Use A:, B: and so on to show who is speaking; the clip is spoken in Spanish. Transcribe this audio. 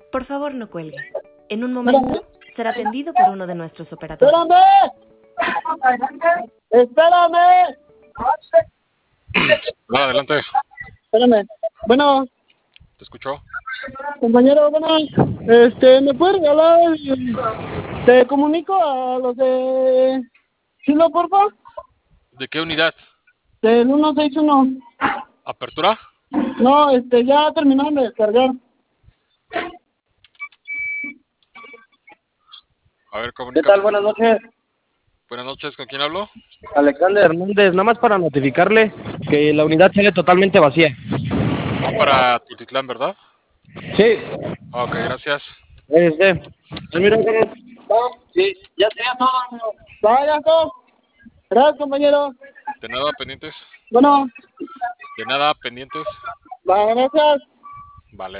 A: Por favor, no cuelgue. En un momento será atendido por uno de nuestros operadores.
B: ¡Espérame!
C: No, adelante.
B: Espérame. Bueno,
C: ¿Te escuchó?
B: compañero, bueno, ¿me puedes regalar? Te comunico a los de Chilo, por favor.
C: ¿De qué unidad?
B: Del 161.
C: ¿Apertura?
B: No, ya terminaron de descargar.
C: A ver,
D: ¿Qué
C: comunícame.
D: tal? Buenas noches.
C: Buenas noches, ¿con quién hablo?
D: Alexander Hernández, nada más para notificarle que la unidad sale totalmente vacía.
C: Va para Tultitlán, ¿verdad?
D: Sí.
C: Ok, gracias.
D: Mira, sí, ya sería todo, amigo.
B: Vaya, todo. Gracias, compañero.
C: De nada, pendientes.
B: Bueno,
C: De nada, pendientes.
B: va, gracias.
C: Vale.